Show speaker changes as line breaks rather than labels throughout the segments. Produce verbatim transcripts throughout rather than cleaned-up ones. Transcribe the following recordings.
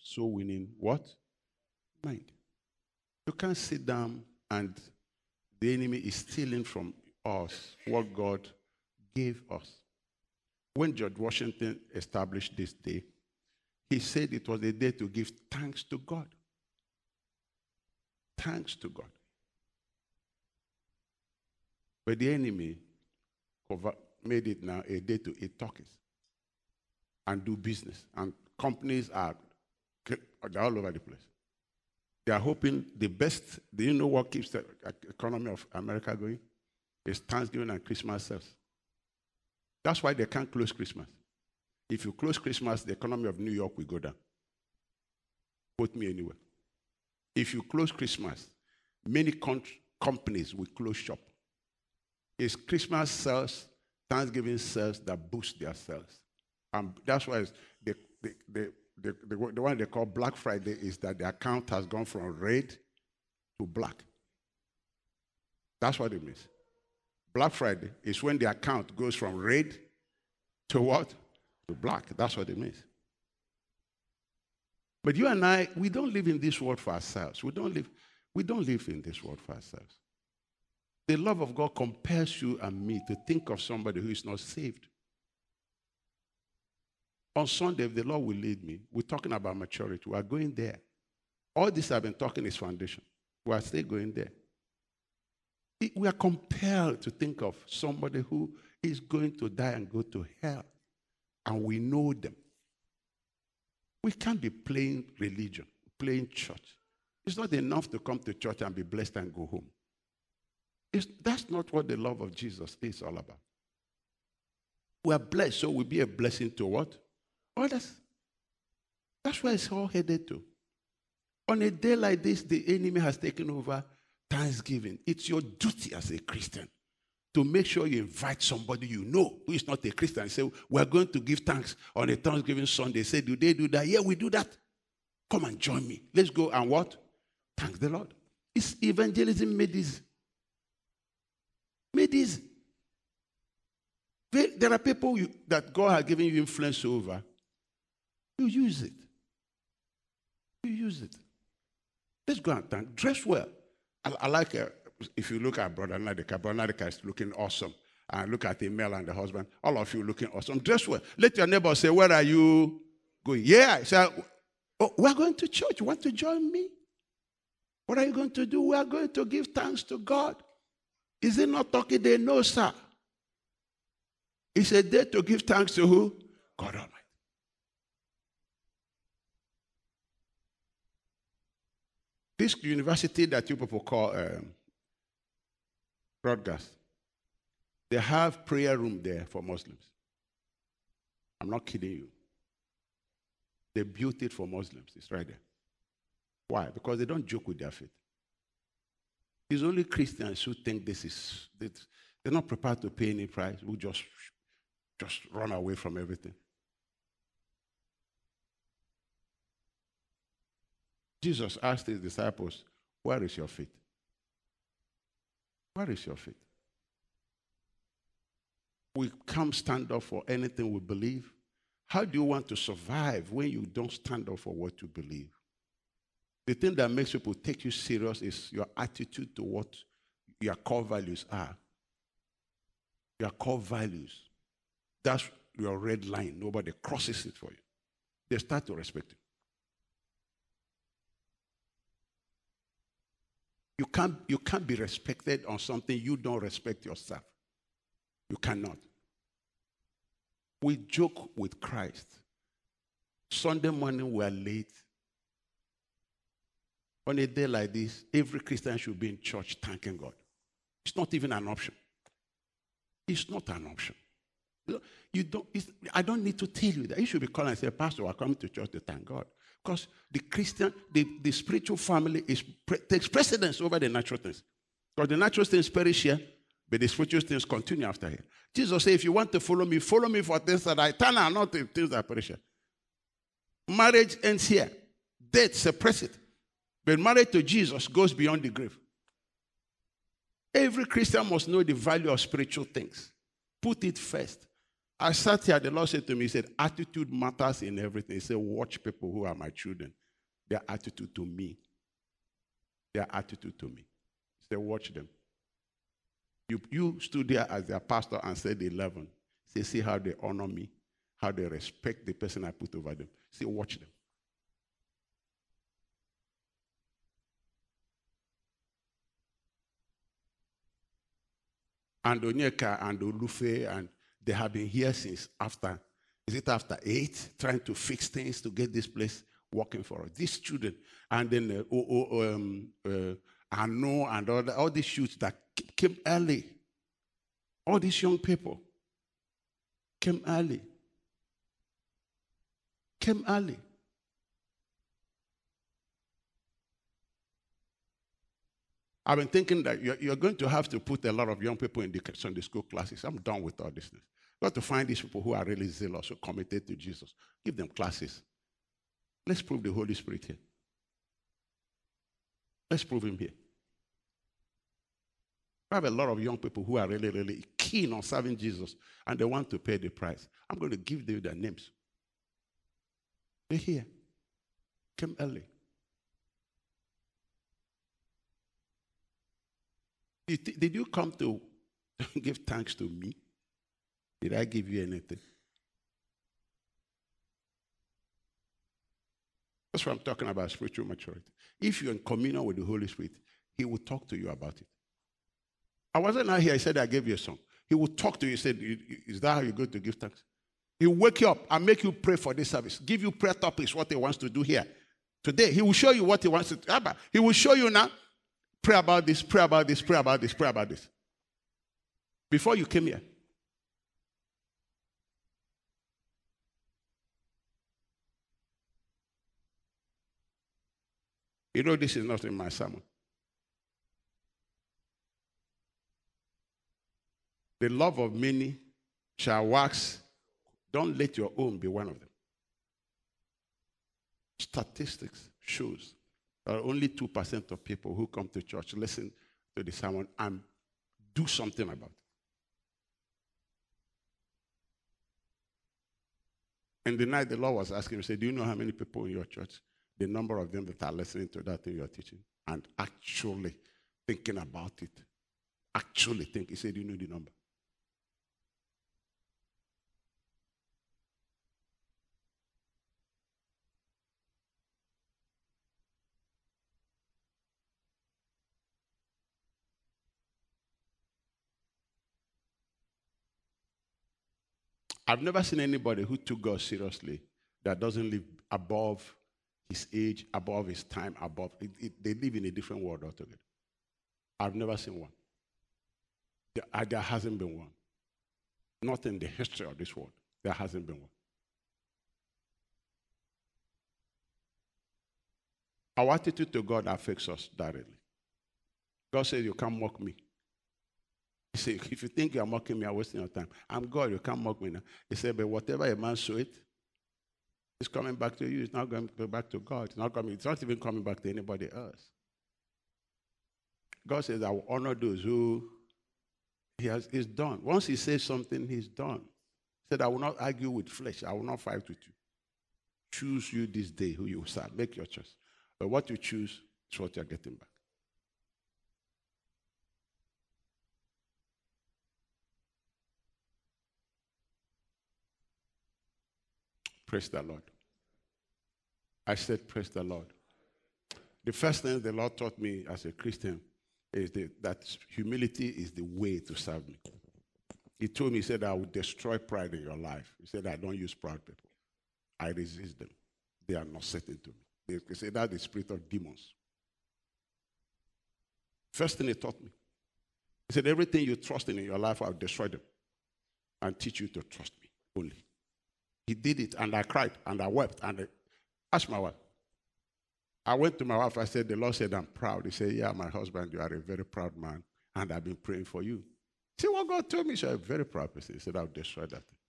soul winning what? Mind. You can't sit down and the enemy is stealing from us what God gave us. When George Washington established this day, he said it was a day to give thanks to God. Thanks to God. But the enemy made it now a day to eat turkeys and do business. And companies are they're all over the place. They are hoping the best. Do you know what keeps the economy of America going? It's Thanksgiving and Christmas sales. That's why they can't close Christmas. If you close Christmas, the economy of New York will go down. Quote me anywhere. If you close Christmas, many con- companies will close shop. It's Christmas sales, Thanksgiving sales that boost their sales. And that's why it's the, the, the, the, the, the one they call Black Friday is that the account has gone from red to black. That's what it means. Black Friday is when the account goes from red to what? To black. That's what it means. But you and I, we don't live in this world for ourselves. We don't live, we don't live in this world for ourselves. The love of God compels you and me to think of somebody who is not saved. On Sunday, if the Lord will lead me, we're talking about maturity. We are going there. All this I've been talking is foundation. We are still going there. We are compelled to think of somebody who is going to die and go to hell. And we know them. We can't be playing religion, playing church. It's not enough to come to church and be blessed and go home. It's, that's not what the love of Jesus is all about. We are blessed, so we'll be a blessing to what? Others. That's where it's all headed to. On a day like this, the enemy has taken over Thanksgiving. It's your duty as a Christian to make sure you invite somebody you know who is not a Christian and say, we're going to give thanks on a Thanksgiving Sunday. Say, do they do that? Yeah, we do that. Come and join me. Let's go and what? Thank the Lord. It's evangelism made easy. Made easy. There are people you, that God has given you influence over. You use it. You use it. Let's go and thank. Dress well. I, I like, uh, if you look at Brother Nadeka, Brother Nadeka is looking awesome. And look at the male and the husband. All of you looking awesome. Dress well. Let your neighbor say, where are you going? Yeah. Say, oh, we're going to church. You want to join me? What are you going to do? We are going to give thanks to God. Is it not talking day? No, sir. It's a day to give thanks to who? God Almighty. This university that you people call um, Broadcast, they have prayer room there for Muslims. I'm not kidding you. They built it for Muslims. It's right there. Why? Because they don't joke with their faith. It's only Christians who think this is, they're not prepared to pay any price, who just, just run away from everything. Jesus asked his disciples, where is your faith? Where is your faith? We can't stand up for anything we believe. How do you want to survive when you don't stand up for what you believe? The thing that makes people take you serious is your attitude to what your core values are. Your core values. That's your red line. Nobody crosses it for you. They start to respect you. You can't, you can't be respected on something you don't respect yourself. You cannot. We joke with Christ. Sunday morning we are late. On a day like this, every Christian should be in church thanking God. It's not even an option. It's not an option. You don't, it's, I don't need to tell you that. You should be calling and say, Pastor, we're coming to church to thank God. Because the Christian, the, the spiritual family is pre- takes precedence over the natural things. Because the natural things perish here, but the spiritual things continue after here. Jesus said, if you want to follow me, follow me for things that are eternal, not the things that perish here. Marriage ends here. Death separates it. But marriage to Jesus goes beyond the grave. Every Christian must know the value of spiritual things. Put it first. I sat here, the Lord said to me, he said, attitude matters in everything. He said, watch people who are my children. Their attitude to me. Their attitude to me. He said, watch them. You, you stood there as their pastor and said eleven. Say, see how they honor me, how they respect the person I put over them. Say, watch them. And Onyeka and Olufe, and they have been here since after, is it after eight, trying to fix things to get this place working for us. These children, and then uh, oh, oh, um, uh, Anu and all, the, all these youths that came early. All these young people came early. Came early. I've been thinking that you're, you're going to have to put a lot of young people in the Sunday school classes. I'm done with all this things. You've got to find these people who are really zealous, who are committed to Jesus. Give them classes. Let's prove the Holy Spirit here. Let's prove him here. I have a lot of young people who are really, really keen on serving Jesus, and they want to pay the price. I'm going to give them their names. They're here. Came early. Did, did you come to give thanks to me? Did I give you anything? That's what I'm talking about, spiritual maturity. If you're in communion with the Holy Spirit, he will talk to you about it. I wasn't out here, I said I gave you a song. He will talk to you, he said, is that how you're going to give thanks? He will wake you up and make you pray for this service. Give you prayer topics, what he wants to do here. Today, he will show you what he wants to do. He will show you now, pray about this, pray about this, pray about this, pray about this. Before you came here. You know, this is not in my sermon. The love of many shall wax. Don't let your own be one of them. Statistics shows that only two percent of people who come to church listen to the sermon and do something about it. And the night the Lord was asking me, he said, do you know how many people in your church, the number of them that are listening to that thing you're teaching and actually thinking about it? Actually think. He said, do you know the number? I've never seen anybody who took God seriously that doesn't live above his age, above his time, above. It, it, they live in a different world altogether. I've never seen one. There, there hasn't been one. Not in the history of this world. There hasn't been one. Our attitude to God affects us directly. God says, you can't mock me. He said, if you think you're mocking me, I'm wasting your time. I'm God, you can't mock me now. He said, but whatever a man sow it, it's coming back to you. It's not going to go back to God. It's not coming, it's not even coming back to anybody else. God says, I will honor those who he has he's done. Once he says something, he's done. He said, I will not argue with flesh. I will not fight with you. Choose you this day who you will serve. Make your choice. But what you choose is what you're getting back. Praise the Lord. I said, praise the Lord. The first thing the Lord taught me as a Christian is the, that humility is the way to serve me. He told me, he said, I will destroy pride in your life. He said, I don't use proud people. I resist them. They are not certain to me. He said, that's the spirit of demons. First thing he taught me. He said, everything you trust in in your life, I'll destroy them and teach you to trust me only. He did it, and I cried, and I wept, and I asked my wife. I went to my wife, I said, the Lord said, I'm proud. He said, yeah, my husband, you are a very proud man, and I've been praying for you. See what God told me? She's a very proud person. He said, I'll destroy that thing.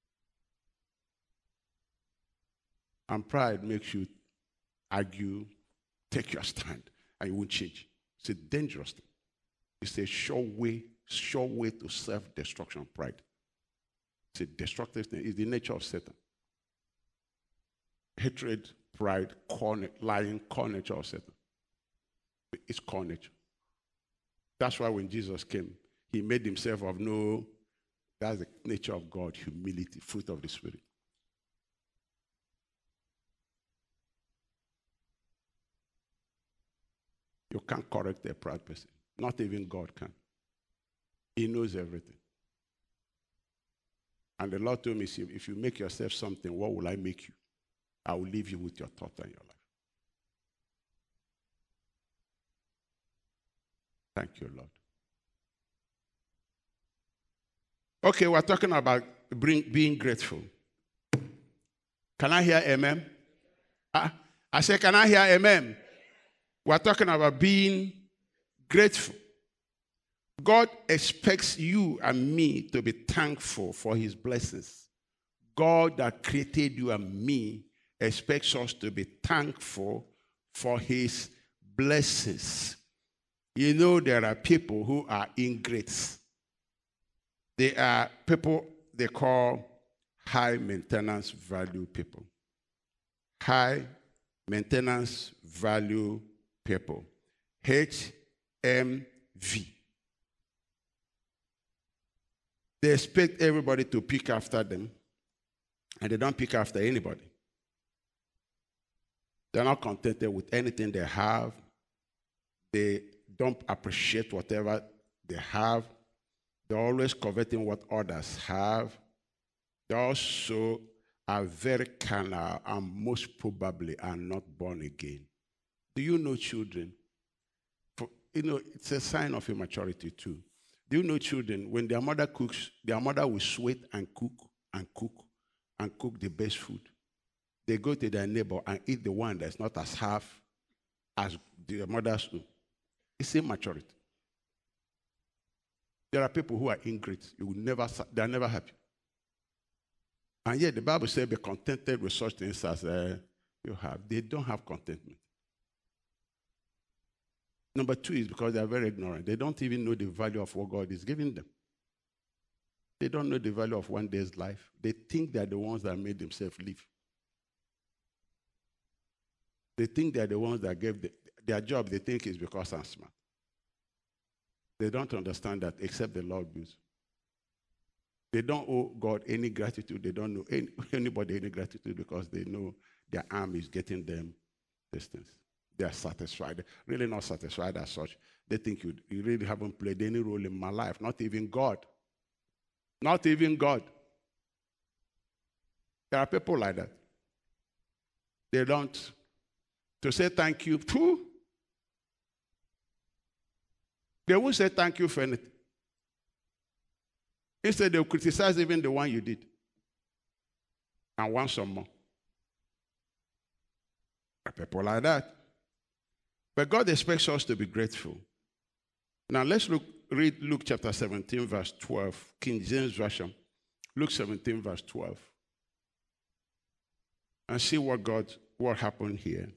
And pride makes you argue, take your stand, and you won't change. It's a dangerous thing. It's a sure way, sure way to self-destruction, pride. It's a destructive thing. It's the nature of Satan. Hatred, pride, core, lying, core nature of Satan. It's core nature. That's why when Jesus came, he made himself of no, that's the nature of God, humility, fruit of the Spirit. You can't correct a proud person. Not even God can. He knows everything. And the Lord told me, if you make yourself something, what will I make you? I will leave you with your thought and your life. Thank you, Lord. Okay, we're talking about bring, being grateful. Can I hear amen? Uh, I said, can I hear amen? We're talking about being grateful. God expects you and me to be thankful for his blessings. God that created you and me expects us to be thankful for his blessings. You know, there are people who are ingrates. They are people they call high maintenance value people. High maintenance value people. H M V. They expect everybody to pick after them, and they don't pick after anybody. They're not contented with anything they have. They don't appreciate whatever they have. They're always coveting what others have. They also are very carnal and most probably are not born again. Do you know children? For, you know, it's a sign of immaturity too. Do you know children, when their mother cooks, their mother will sweat and cook and cook and cook the best food. They go to their neighbor and eat the one that's not as half as their mother's do. It's immaturity. There are people who are ingrates. You will never, they are never happy. And yet the Bible says, be contented with such things as uh, you have. They don't have contentment. Number two is because they are very ignorant. They don't even know the value of what God is giving them. They don't know the value of one day's life. They think they're the ones that made themselves live. They think they're the ones that gave the, their job, they think is because I'm smart. They don't understand that except the Lord gives. They don't owe God any gratitude. They don't know any, anybody any gratitude because they know their arm is getting them distance. They are satisfied. Really not satisfied as such. They think you, you really haven't played any role in my life. Not even God. Not even God. There are people like that. They don't. To say thank you, phew, they won't say thank you for anything. Instead, they'll criticize even the one you did. And want some more. There are people like that. But God expects us to be grateful. Now let's look, read Luke chapter seventeen, verse twelve, King James Version. Luke seventeen, verse twelve. And see what God, what happened here.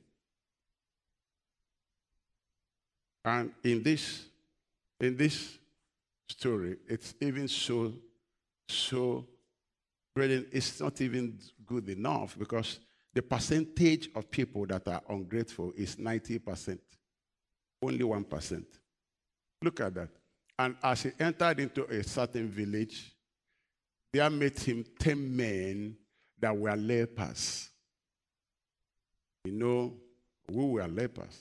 And in this, in this story, it's even so, so brilliant. It's not even good enough because the percentage of people that are ungrateful is ninety percent. Only one percent. Look at that. And as he entered into a certain village, there met him ten men that were lepers. You know, we were lepers.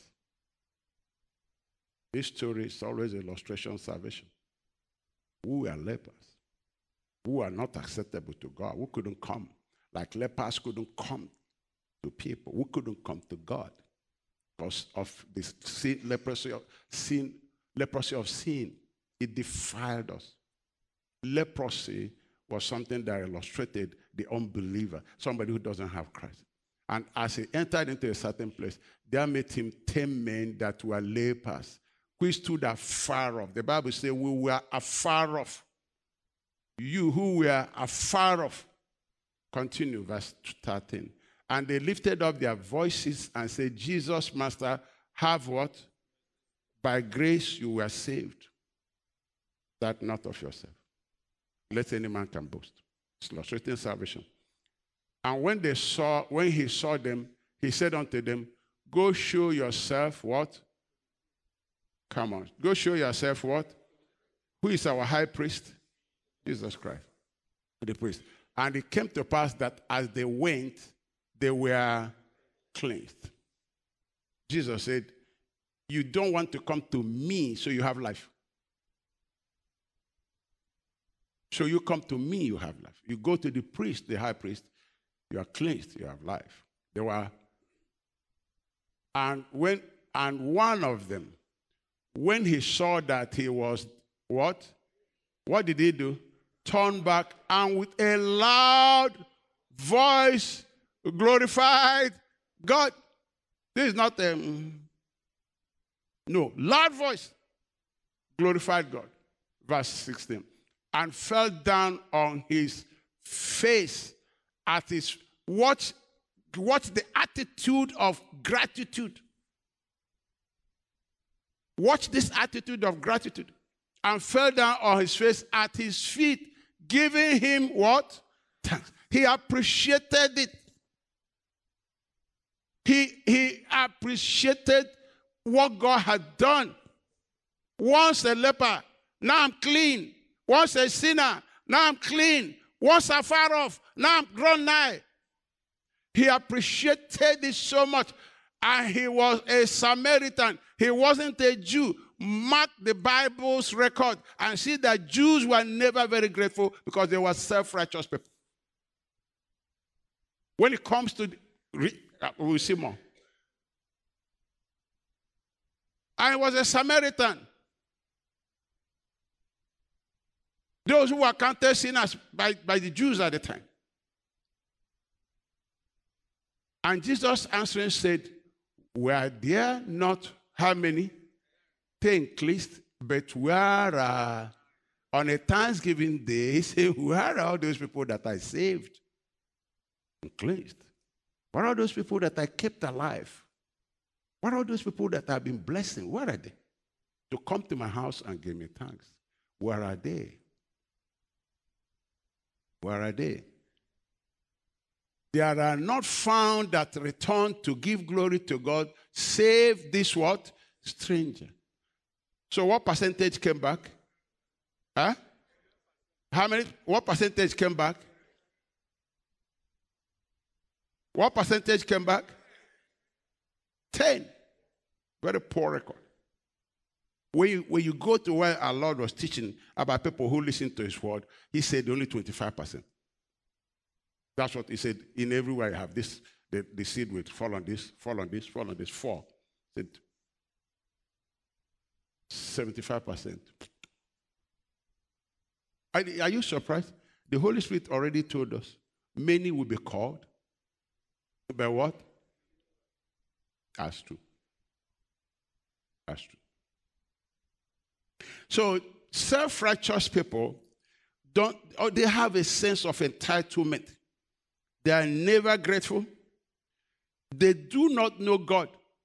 This story is always an illustration of salvation. We were lepers. We are not acceptable to God. We couldn't come. Like lepers couldn't come to people. We couldn't come to God because of this sin, leprosy of sin, leprosy of sin. It defiled us. Leprosy was something that illustrated the unbeliever, somebody who doesn't have Christ. And as he entered into a certain place, there met him ten men that were lepers, which stood afar off. The Bible says we were afar off. You who were afar off. Continue, verse thirteen. And they lifted up their voices and said, Jesus, Master, have what? By grace you were saved. That not of yourself. Let any man can boast. illustrating salvation. And when they saw, when he saw them, he said unto them, go show yourself what? Come on. Go show yourself what? Who is our high priest? Jesus Christ, the priest. And it came to pass that as they went, they were cleansed. Jesus said, you don't want to come to me so you have life. So you come to me, you have life. You go to the priest, the high priest, you are cleansed, you have life. They were, and when, and one of them, when he saw that he was what? What did he do? Turn back and with a loud voice glorified God. This is not a, no, loud voice glorified God. Verse sixteen. And fell down on his face at his, watch, watch the attitude of gratitude. Watch this attitude of gratitude. And fell down on his face at his feet, giving him what? Thanks. He appreciated it. He, he appreciated what God had done. Once a leper, now I'm clean. Once a sinner, now I'm clean. Once afar off, now I'm grown nigh. He appreciated it so much. And he was a Samaritan. He wasn't a Jew. Mark the Bible's record and see that Jews were never very grateful because they were self-righteous people. When it comes to, the, we'll see more. And he was a Samaritan. Those who were counted sinners by, by the Jews at the time. And Jesus answering said, were there not how many? Ten cleansed, but where uh, on a Thanksgiving day, he said, where are all those people that I saved and cleansed? Where are those people that I kept alive? Where are those people that I've been blessing? Where are they? To come to my house and give me thanks. Where are they? Where are they? There are not found that return to give glory to God, save this what? Stranger. So what percentage came back? Huh? How many? What percentage came back? What percentage came back? Ten. Very poor record. When you, when you go to where our Lord was teaching about people who listen to his word, he said only twenty-five percent. That's what he said. In everywhere you have this, the, the seed will fall on this, fall on this, fall on this, fall. He said seventy-five percent. Are, are you surprised? The Holy Spirit already told us many will be called. By what? That's true. That's true. So self-righteous people don't, or they have a sense of entitlement. They are never grateful. They do not know God.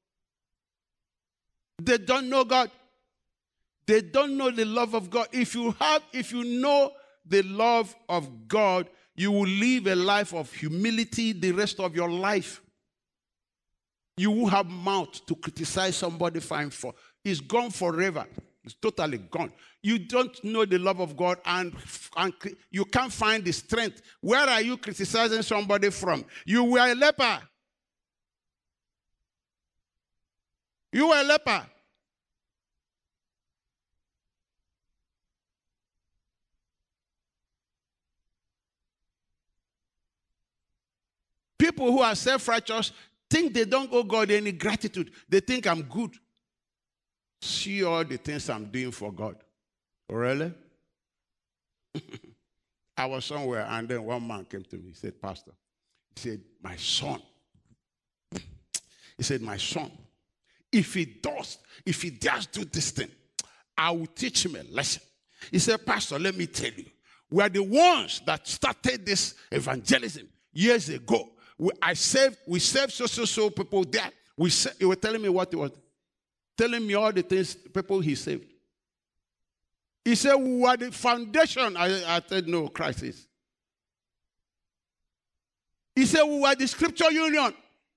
They don't know God. They don't know the love of God. If you have, if you know the love of God, you will live a life of humility the rest of your life. You will have mouth to criticize somebody fine for. It's gone forever. It's totally gone. You don't know the love of God and, and you can't find the strength. Where are you criticizing somebody from? You were a leper. You were a leper. People who are self-righteous think they don't owe God any gratitude. They think I'm good. See all the things I'm doing for God. Really? I was somewhere and then one man came to me. He said, Pastor, he said, my son. He said, my son, if he does, if he does do this thing, I will teach him a lesson. He said, Pastor, let me tell you, we are the ones that started this evangelism years ago. We, I saved, we saved so, so, so people there. We sa- he was telling me what he was, telling me all the things, people he saved. He said, we are the foundation. I, I said, no, Christ is. He said, we were the scripture union.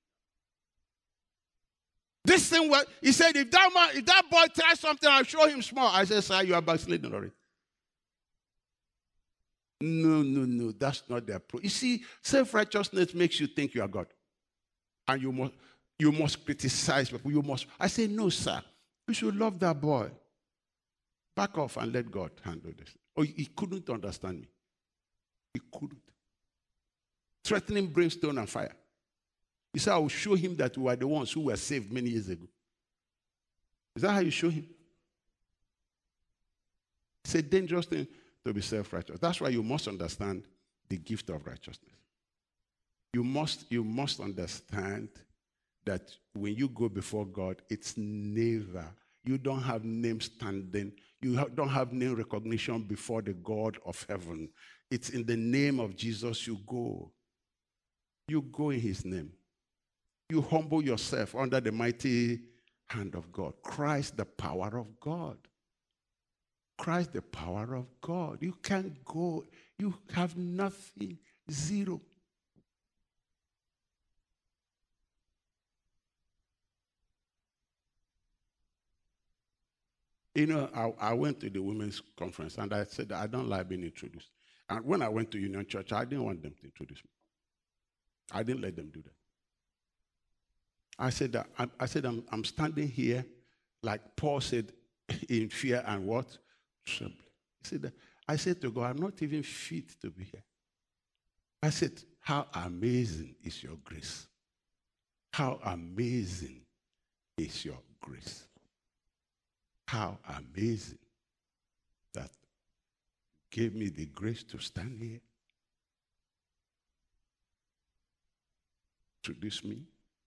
This thing was, he said, if that man, if that boy tries something, I'll show him small. I said, sir, you are backsliding already. No, no, no, that's not the approach. You see, self-righteousness makes you think you are God. And you must, you must criticize people. You must. I say, no, sir. You should love that boy. Back off and let God handle this. Oh, he couldn't understand me. He couldn't. Threatening brimstone and fire. He said, I will show him that we are the ones who were saved many years ago. Is that how you show him? It's a dangerous thing to be self-righteous. That's why you must understand the gift of righteousness. You must, you must understand that when you go before God, it's never, you don't have name standing, you don't have name recognition before the God of heaven. It's in the name of Jesus you go. You go in his name. You humble yourself under the mighty hand of God. Christ, the power of God. Christ, the power of God. You can't go. You have nothing. Zero. You know, I, I went to the women's conference and I said, I don't like being introduced. And when I went to Union Church, I didn't want them to introduce me. I didn't let them do that. I said, that, I, I said I'm, I'm standing here, like Paul said, in fear and what? Trembling. He said that, I said to God, I'm not even fit to be here. I said, how amazing is your grace? How amazing is your grace? How amazing that you gave me the grace to stand here, introduce me.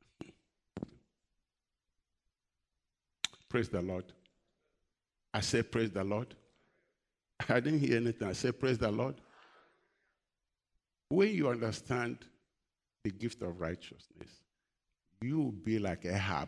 Praise the Lord. I said, praise the Lord. I didn't hear anything. I said, praise the Lord. When you understand the gift of righteousness, you will be like Ahab.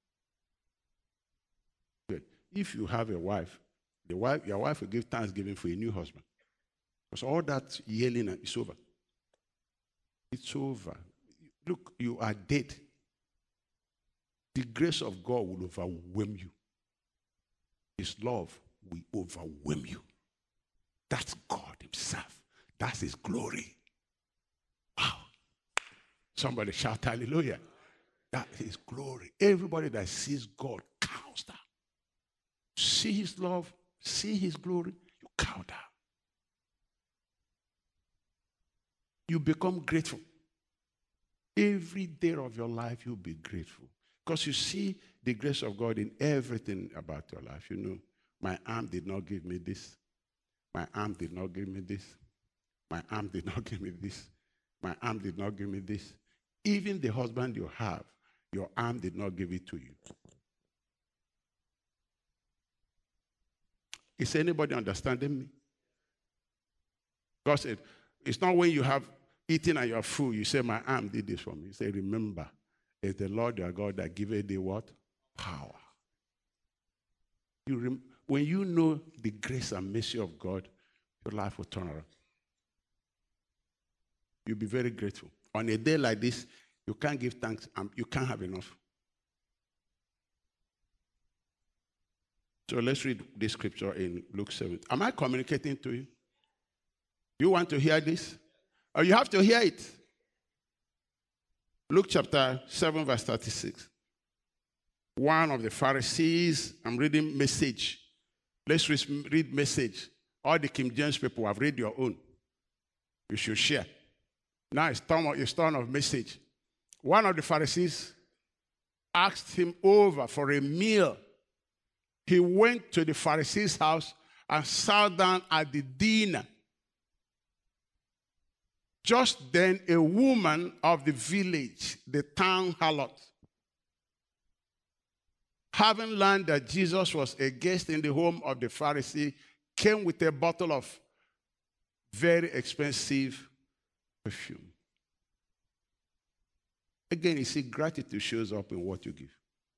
Good. If you have a wife, the wife, your wife will give thanksgiving for a new husband. Because all that yelling is over. It's over. Look, you are dead. The grace of God will overwhelm you. His love will overwhelm you. That's God himself. That's his glory. Wow. Somebody shout hallelujah. That is glory. Everybody that sees God cows down. See his love, see his glory, you cow down. You become grateful. Every day of your life, you'll be grateful. Because you see the grace of God in everything about your life. You know, my arm did not give me this. My arm did not give me this. My arm did not give me this. My arm did not give me this. Even the husband you have, your arm did not give it to you. Is anybody understanding me? God said, it's not when you have eaten and you are full, you say, my arm did this for me. You say, remember, it's the Lord your God that giveth thee what? Power. You rem- when you know the grace and mercy of God, your life will turn around. You'll be very grateful. On a day like this, you can't give thanks and you can't have enough. So let's read this scripture in Luke seven. Am I communicating to you? You want to hear this? Or you have to hear it. Luke chapter seven, verse thirty-six. One of the Pharisees, I'm reading Message. Let's read Message. All the King James people have read your own. You should share. Now it's turn of, it's turn of Message. One of the Pharisees asked him over for a meal. He went to the Pharisee's house and sat down at the dinner. Just then, a woman of the village, the town harlot, having learned that Jesus was a guest in the home of the Pharisee, came with a bottle of very expensive perfume. Again, you see, gratitude shows up in what you give.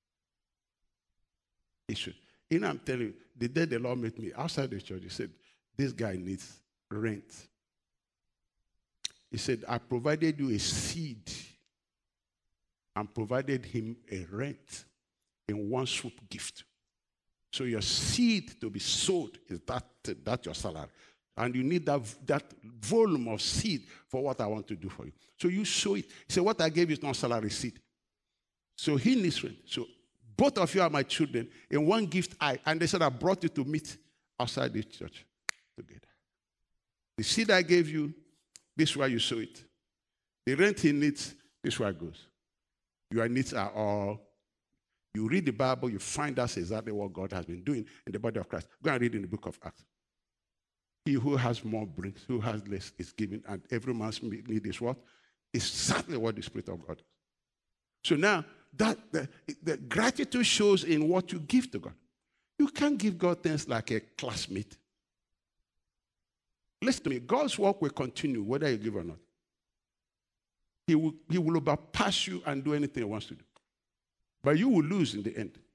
It should. You know, I'm telling you, the day the Lord met me outside the church, he said, this guy needs rent. He said, I provided you a seed and provided him a rent in one swoop gift. So your seed to be sowed is that, that your salary. And you need that, that volume of seed for what I want to do for you. So you sow it. He said, what I gave you is not salary seed. So he needs rent. So both of you are my children. In one gift I, and they said, I brought you to meet outside the church together. The seed I gave you, this is where you sow it. The rent he needs, this is where it goes. Your needs are all, you read the Bible, you find out exactly what God has been doing in the body of Christ. Go and read in the book of Acts. He who has more brings, who has less is given, and every man's need is what? Exactly what the Spirit of God does. So now, that the, the gratitude shows in what you give to God. You can't give God things like a classmate. Listen to me, God's work will continue whether you give or not. He will, he will overpass you and do anything he wants to do. But you will lose in the end.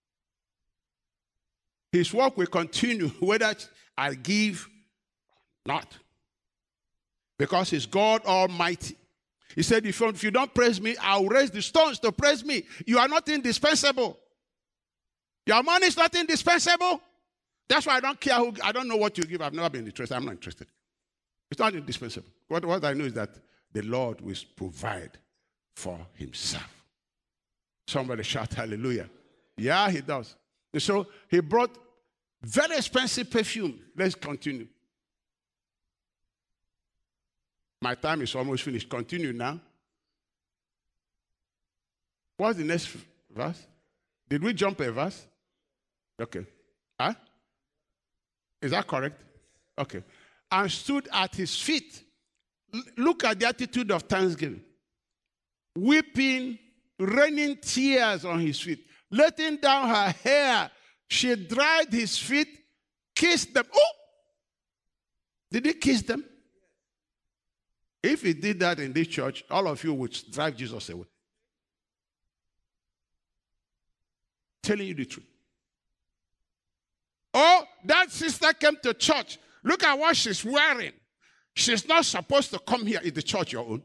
His work will continue whether I give or not. Because he's God Almighty. He said, if you, if you don't praise me, I'll raise the stones to praise me. You are not indispensable. Your money is not indispensable. That's why I don't care who, I don't know what you give. I've never been interested. I'm not interested. It's not indispensable. What, what I know is that the Lord will provide for himself. Somebody shout hallelujah. Yeah, he does. And so he brought very expensive perfume. Let's continue. My time is almost finished. Continue now. What's the next verse? Did we jump a verse? Okay. Huh? Is that correct? Okay. And stood at his feet. Look at the attitude of thanksgiving. Weeping, raining tears on his feet. Letting down her hair. She dried his feet, kissed them. Oh! Did he kiss them? If he did that in this church, all of you would drive Jesus away. Telling you the truth. Oh, that sister came to church. Look at what she's wearing. She's not supposed to come here. Is the church your own?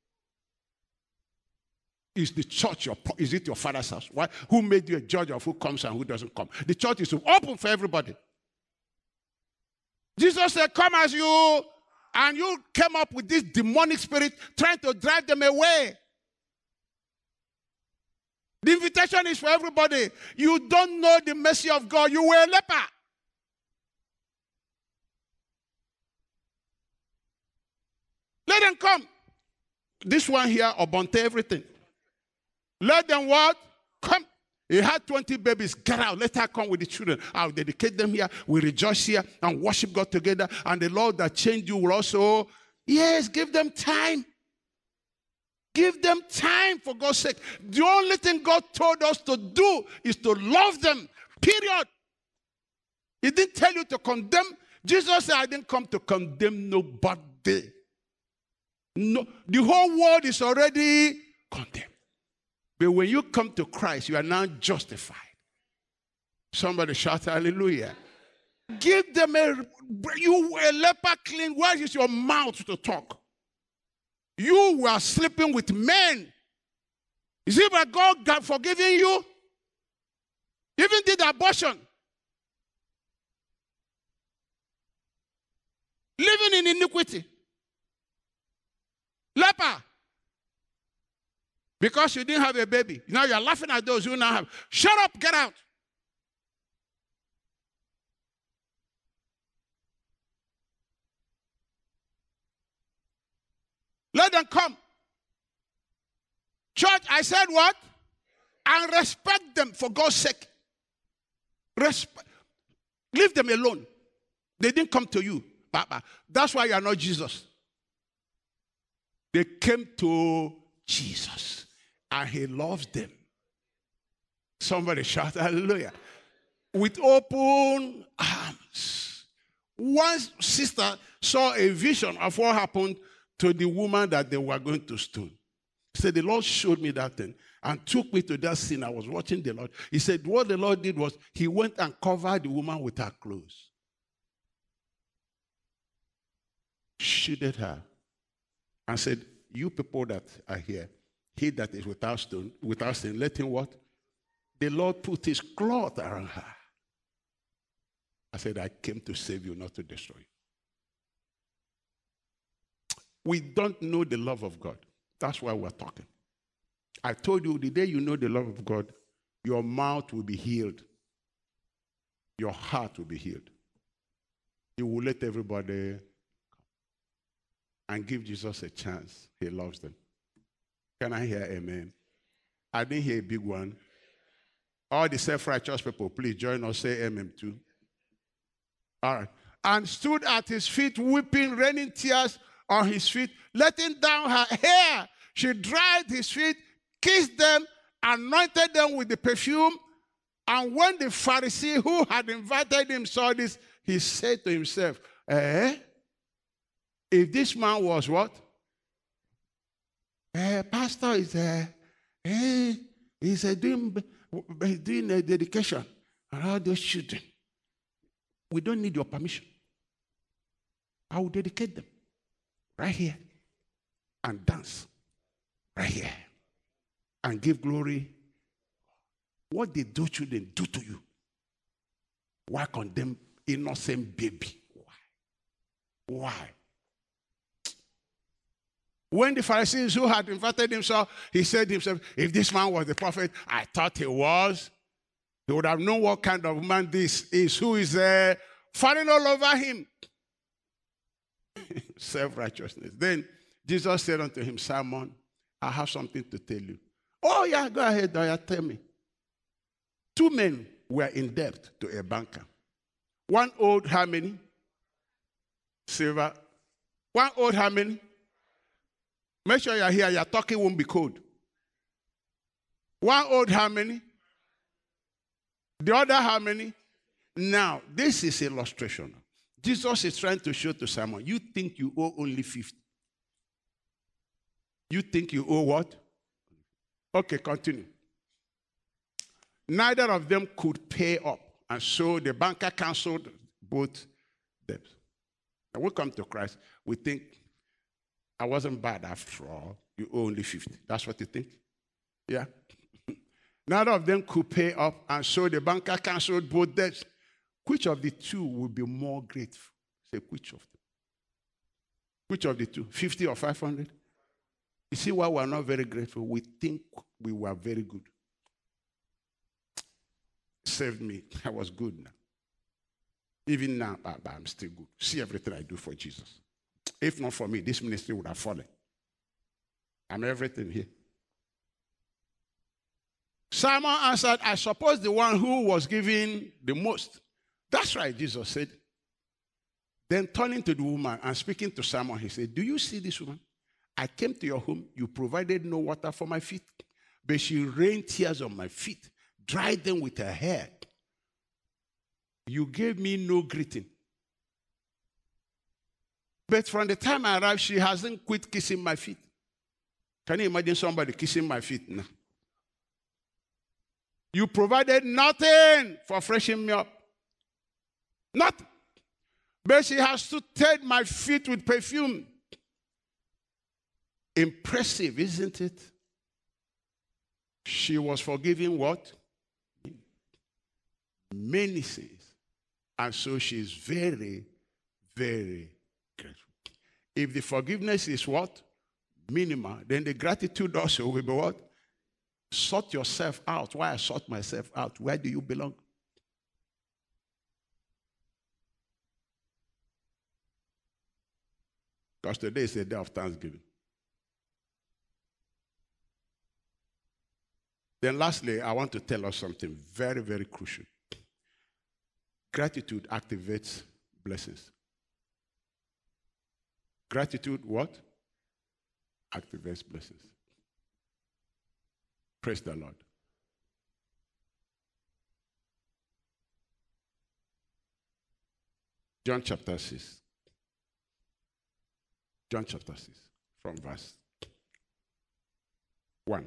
Is the church your, is it your father's house? Why? Who made you a judge of who comes and who doesn't come? The church is open for everybody. Jesus said, come as you, and you came up with this demonic spirit trying to drive them away. The invitation is for everybody. You don't know the mercy of God. You were a leper. Let them come. This one here, Obonte, everything. Let them what? Come. He had twenty babies. Get out. Let her come with the children. I'll dedicate them here. We rejoice here and worship God together. And the Lord that changed you will also, yes, give them time. Give them time for God's sake. The only thing God told us to do is to love them. Period. He didn't tell you to condemn. Jesus said, I didn't come to condemn nobody. No, the whole world is already condemned. But when you come to Christ, you are now justified. Somebody shout hallelujah. Give them a, you a leper clean. Where is your mouth to talk? You were sleeping with men. Is it by God, God forgiving you? You even did abortion. Living in iniquity. Leper. Because you didn't have a baby. Now you're laughing at those who now have. Shut up, get out. Let them come. Church, I said what? And respect them for God's sake. Respect. Leave them alone. They didn't come to you, Papa. That's why you are not Jesus. They came to Jesus. And he loves them. Somebody shout hallelujah. With open arms. One sister saw a vision of what happened to the woman that they were going to stone. He said, the Lord showed me that thing and took me to that scene. I was watching the Lord. He said, what the Lord did was he went and covered the woman with her clothes. Shielded her. and said, you people that are here, he that is without stone, without sin, let him what? The Lord put his cloth around her. I said, I came to save you, not to destroy you. We don't know the love of God. That's why we're talking. I told you, the day you know the love of God, your mouth will be healed. Your heart will be healed. You will let everybody come and give Jesus a chance. He loves them. Can I hear amen? I didn't hear a big one. All the self-righteous people, please join us, say amen too. All right. And stood at his feet, weeping, raining tears on his feet, letting down her hair. She dried his feet, kissed them, anointed them with the perfume. And when the Pharisee who had invited him saw this, he said to himself, eh? If this man was what? Eh, pastor is uh, eh, he's uh, doing, doing a dedication and all those children. We don't need your permission. I will dedicate them right here and dance right here and give glory. What did those children do to you? Why condemn innocent baby? Why? Why? When the Pharisees who had invited him saw, he said to himself, if this man was the prophet I thought he was, he would have known what kind of man this is, who is uh, falling all over him. Self-righteousness. Then Jesus said unto him, Simon, I have something to tell you. Oh yeah, go ahead, Daya, tell me. Two men were in debt to a banker. One owed how many? Silver. One owed how many? Make sure you're here, your talking won't be cold. One owed how many? The other how many? Now, this is illustration. Jesus is trying to show to Simon, you think you owe only fifty. You think you owe what? Okay, continue. Neither of them could pay up. And so the banker canceled both debts. And we come to Christ, we think, I wasn't bad after all. You owe only fifty. That's what you think? Yeah. Neither of them could pay up, and so the banker canceled both debts. Which of the two will be more grateful? Say, which of them? Which of the two? fifty or five hundred? You see why we're not very grateful? We think we were very good. Saved me. I was good now. Even now, I'm still good. See everything I do for Jesus. If not for me, this ministry would have fallen. I'm everything here. Simon answered, I suppose the one who was giving the most. That's right, Jesus said. Then turning to the woman and speaking to Simon, he said, do you see this woman? I came to your home. You provided no water for my feet, but she rained tears on my feet, dried them with her hair. You gave me no greeting. But from the time I arrived, she hasn't quit kissing my feet. Can you imagine somebody kissing my feet now? You provided nothing for freshening me up. Nothing. But she has soothsayed my feet with perfume. Impressive, isn't it? She was forgiving what? Many sins. And so she is very, very grateful. If the forgiveness is what? Minimal, then the gratitude also will be what? Sort yourself out. Why I sort myself out? Where do you belong? Because today is a day of Thanksgiving. Then lastly, I want to tell us something very, very crucial. Gratitude activates blessings. Gratitude what? Activates blessings. Praise the Lord. John chapter six. John chapter six, from verse one.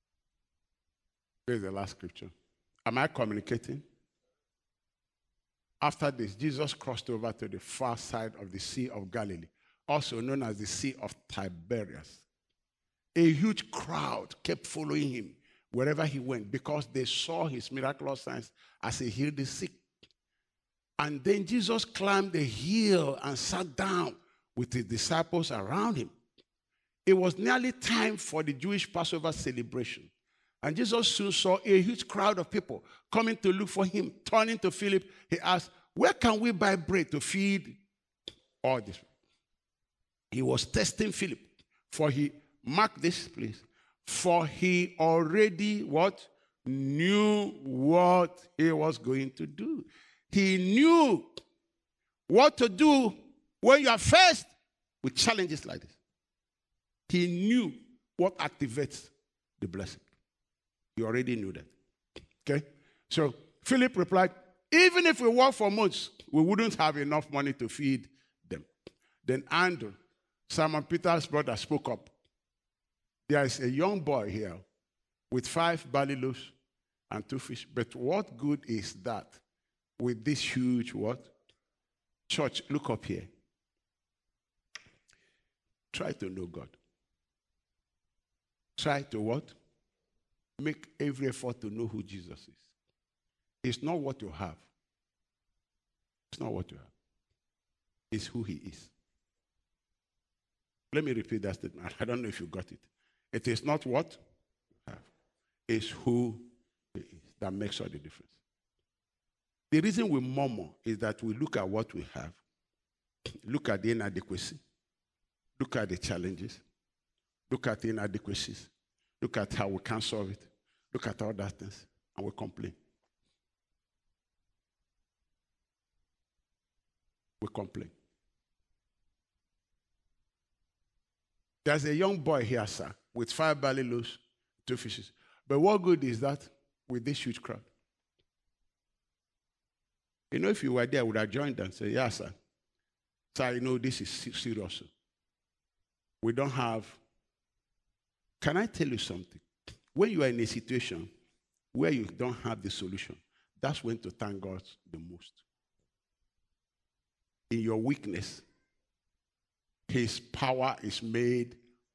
This is the last scripture. Am I communicating? After this, Jesus crossed over to the far side of the Sea of Galilee, also known as the Sea of Tiberias. A huge crowd kept following him wherever he went because they saw his miraculous signs as he healed the sick. And then Jesus climbed the hill and sat down with his disciples around him. It was nearly time for the Jewish Passover celebration. And Jesus soon saw a huge crowd of people coming to look for him. Turning to Philip, he asked, where can we buy bread to feed all this? He was testing Philip, for he, mark this please, for he already what? Knew what he was going to do. He knew what to do when you are faced with challenges like this. He knew what activates the blessing. He already knew that. Okay? So Philip replied, even if we work for months, we wouldn't have enough money to feed them. Then Andrew, Simon Peter's brother, spoke up. There is a young boy here with five barley loaves and two fish. But what good is that with this huge what? Church, look up here. Try to know God. Try to what? Make every effort to know who Jesus is. It's not what you have. It's not what you have. It's who he is. Let me repeat that statement. I don't know if you got it. It is not what you have. It's who he is that makes all the difference. The reason we murmur is that we look at what we have, look at the inadequacy, look at the challenges, look at the inadequacies, look at how we can't solve it, look at all that things, and we complain. We complain. There's a young boy here, sir, with five barley loaves, two fishes. But what good is that with this huge crowd? You know, if you were there, I would have joined and said, yeah, sir. Sir, you know, this is serious. We don't have. Can I tell you something? When you are in a situation where you don't have the solution, that's when to thank God the most. In your weakness, his power is made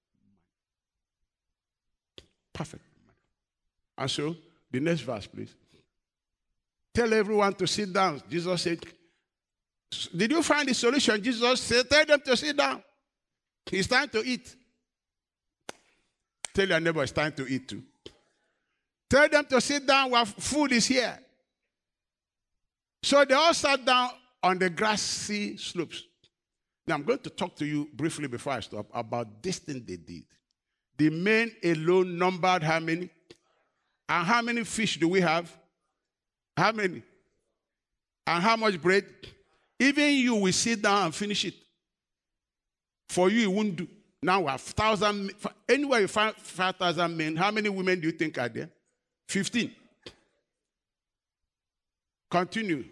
perfect. And so, the next verse, please. Tell everyone to sit down. Jesus said, did you find the solution? Jesus said, tell them to sit down. It's time to eat. Tell your neighbor it's time to eat too. Tell them to sit down while food is here. So they all sat down on the grassy slopes. Now I'm going to talk to you briefly before I stop about this thing they did. The men alone numbered how many? And how many fish do we have? How many? And how much bread? Even you will sit down and finish it. For you, it won't do. Now we have thousand. Anywhere you find five thousand men, how many women do you think are there? Fifteen. Continue.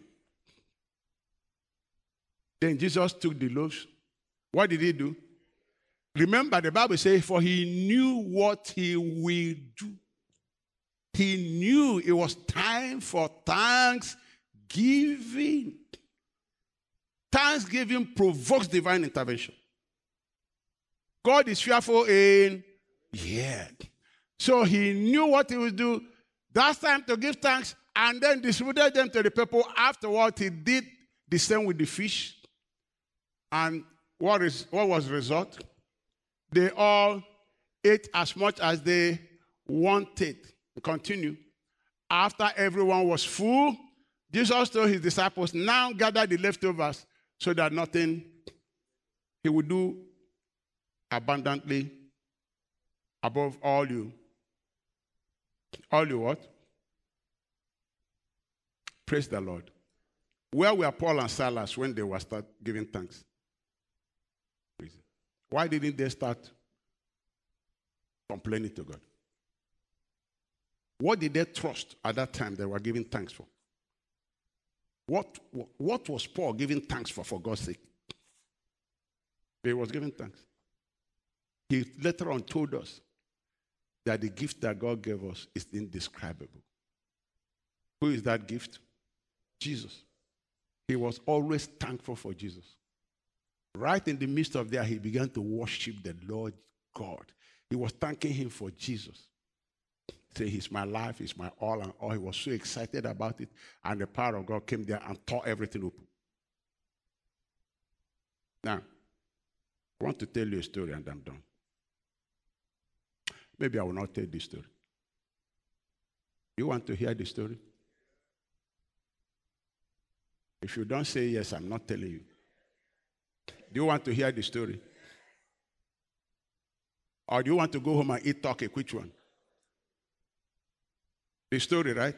Then Jesus took the loaves. What did he do? Remember, the Bible says, for he knew what he will do. He knew it was time for thanksgiving. Thanksgiving provokes divine intervention. God is fearful in yeah. So he knew what he would do. That's time to give thanks, and then distributed them to the people. Afterward, he did the same with the fish. And what is what was the result? They all ate as much as they wanted. Continue. After everyone was full, Jesus told his disciples, now gather the leftovers so that nothing, he would do abundantly above all you. All you what? Praise the Lord. Where were Paul and Silas when they were start giving thanks? Why didn't they start complaining to God? What did they trust at that time they were giving thanks for? What, what was Paul giving thanks for, for God's sake? He was giving thanks. He later on told us that the gift that God gave us is indescribable. Who is that gift? Jesus. He was always thankful for Jesus. Right in the midst of that, he began to worship the Lord God. He was thanking him for Jesus. Say, he's my life, he's my all and all. He was so excited about it, and the power of God came there and tore everything open. Now, I want to tell you a story and I'm done. Maybe I will not tell this story. You want to hear the story? If you don't say yes, I'm not telling you. Do you want to hear the story? Or do you want to go home and eat turkey? Which one? The story, right?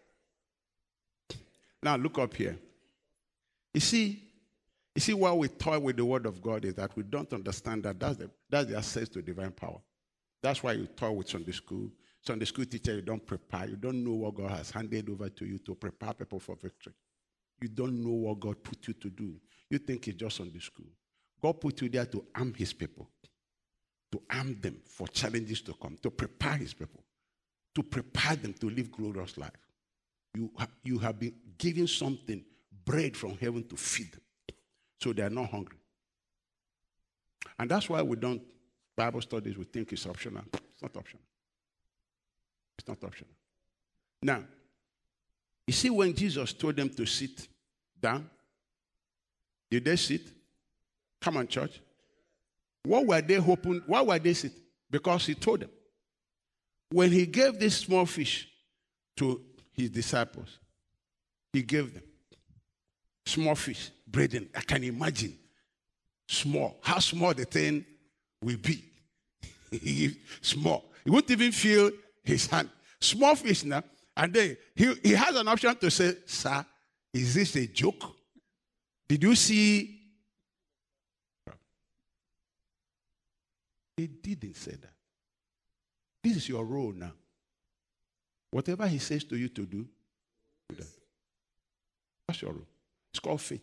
Now look up here. You see, you see why we toy with the word of God is that we don't understand that that's the, that's the access to divine power. That's why you toy with Sunday school. Sunday school teacher, you don't prepare. You don't know what God has handed over to you to prepare people for victory. You don't know what God put you to do. You think it's just Sunday school. God put you there to arm his people, to arm them for challenges to come, to prepare his people, to prepare them to live glorious life. You, ha- you have been given something, bread from heaven to feed them, so they are not hungry. And that's why we don't, Bible studies, we think it's optional. It's not optional. It's not optional. Now, you see when Jesus told them to sit down, did they sit? Come on, church. What were they hoping? Why were they sitting? Because he told them. When he gave this small fish to his disciples, he gave them small fish, bread. And I can imagine small, how small the thing will be. Small. He wouldn't even feel his hand. Small fish now. And then he, he has an option to say, sir, is this a joke? Did you see? He didn't say that. This is your role now. Whatever he says to you to do, do that. That's your role. It's called faith.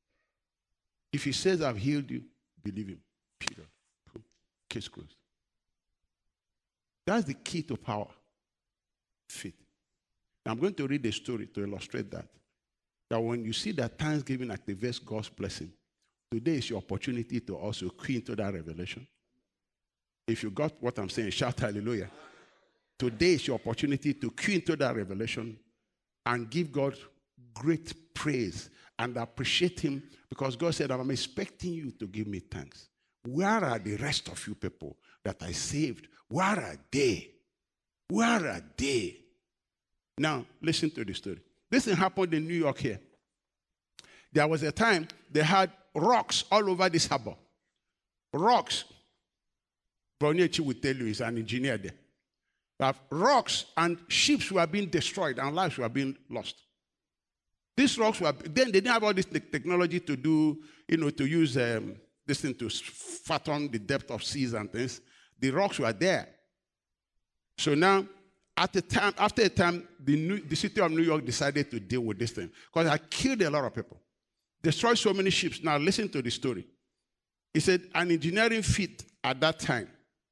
If he says, I've healed you, believe him. Period. Case closed. That's the key to power. Faith. Now I'm going to read a story to illustrate that. That when you see that Thanksgiving activates God's blessing, today is your opportunity to also key into that revelation. If you got what I'm saying, shout hallelujah. Today is your opportunity to key into that revelation and give God great praise and appreciate him, because God said, I'm expecting you to give me thanks. Where are the rest of you people that I saved? Where are they? Where are they? Now, listen to the story. This thing happened in New York here. There was a time they had rocks all over this harbor. Rocks. Broniachi will tell you, he's an engineer there. That rocks and ships were being destroyed and lives were being lost. These rocks were, then they didn't have all this technology to do, you know, to use um, this thing to fathom the depth of seas and things. The rocks were there. So now, at the time, after a time, the, New, the city of New York decided to deal with this thing because it killed a lot of people, destroyed so many ships. Now listen to the story. He said an engineering feat at that time,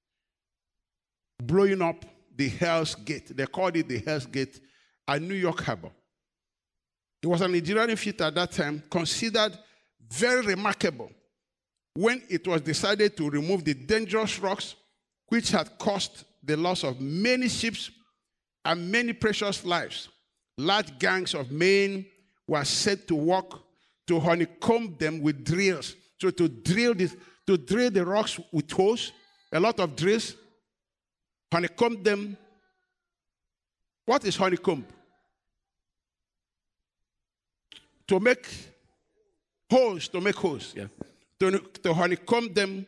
blowing up the Hell's Gate. They called it the Hell's Gate at New York Harbor. It was an engineering feat at that time, considered very remarkable when it was decided to remove the dangerous rocks which had caused the loss of many ships and many precious lives. Large gangs of men were set to work to honeycomb them with drills. So to drill this, to drill the rocks with holes, a lot of drills, honeycomb them. What is honeycomb? To make holes, to make holes, yeah. To, to honeycomb them,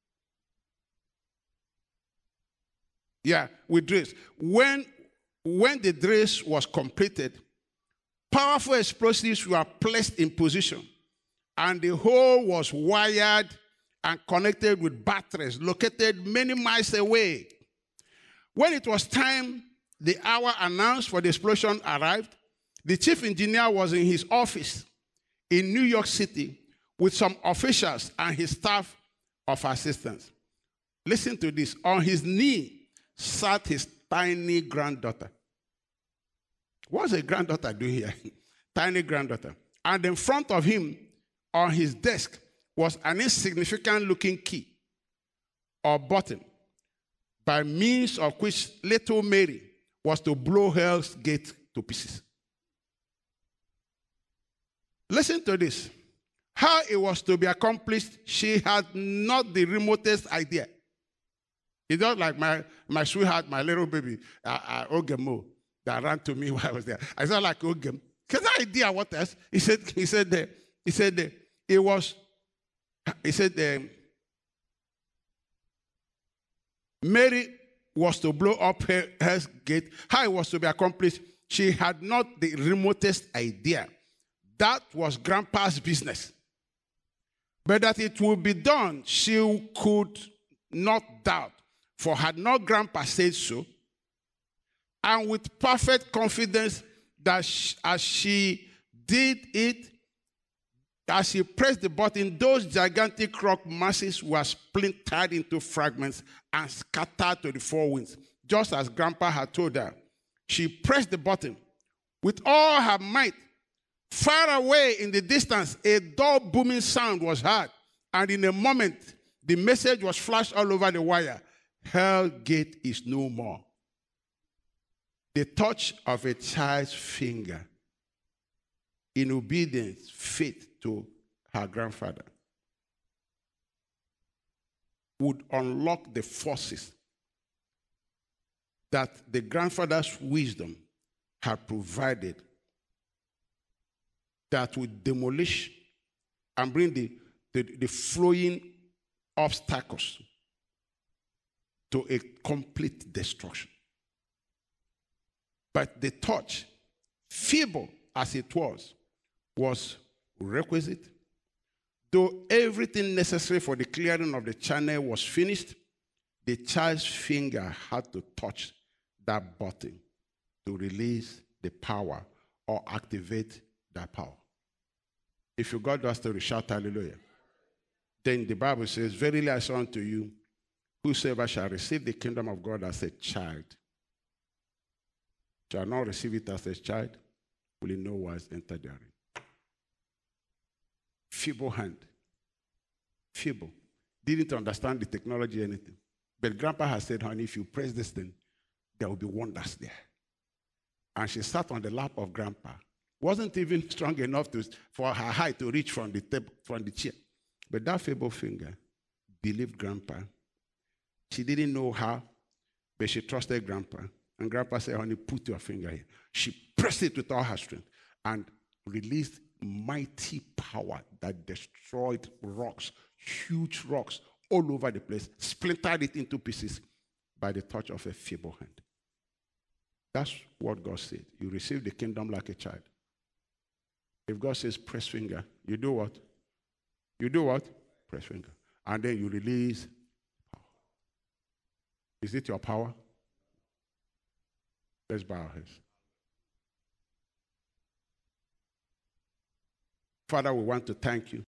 yeah, with drills. When, when the drills was completed, powerful explosives were placed in position, and the hole was wired and connected with batteries located many miles away. When it was time, the hour announced for the explosion arrived. The chief engineer was in his office in New York City with some officials and his staff of assistants. Listen to this. On his knee sat his tiny granddaughter. What's a granddaughter doing here? Tiny granddaughter. And in front of him, on his desk, was an insignificant-looking key or button by means of which little Mary was to blow Hell's Gate to pieces. Listen to this. How it was to be accomplished, she had not the remotest idea. It's not like my, my sweetheart, my little baby, uh, uh, Ogemo, that ran to me while I was there. I said, like Ogem. Because I idea what else? He said, he said, uh, he said, uh, it was, he said, uh, Mary was to blow up her, her gate. How it was to be accomplished, she had not the remotest idea. That was Grandpa's business. But that it would be done, she could not doubt. For had not Grandpa said so, and with perfect confidence that she, as she did it, as she pressed the button, those gigantic rock masses were splintered into fragments and scattered to the four winds, just as Grandpa had told her. She pressed the button with all her might. Far away in the distance, a dull booming sound was heard, and in a moment, the message was flashed all over the wire. Hell Gate is no more. The touch of a child's finger in obedience, faith to her grandfather would unlock the forces that the grandfather's wisdom had provided that would demolish and bring the, the, the flowing obstacles to a complete destruction. But the touch, feeble as it was, was requisite. Though everything necessary for the clearing of the channel was finished, the child's finger had to touch that button to release the power or activate that power. If you got that story, shout hallelujah. Then the Bible says, verily I say unto you, whosoever shall receive the kingdom of God as a child, shall not receive it as a child, will in no wise enter therein. Feeble hand. Feeble. Didn't understand the technology or anything. But Grandpa has said, honey, if you press this thing, there will be wonders there. And she sat on the lap of Grandpa. Wasn't even strong enough to, for her height to reach from the, table, from the chair. But that feeble finger believed Grandpa. She didn't know how, but she trusted Grandpa. And Grandpa said, honey, put your finger here. She pressed it with all her strength and released mighty power that destroyed rocks, huge rocks all over the place, splintered it into pieces by the touch of a feeble hand. That's what God said. You receive the kingdom like a child. If God says press finger, you do what? You do what? Press finger. And then you release power. Is it your power? Let's bow our heads. Father, we want to thank you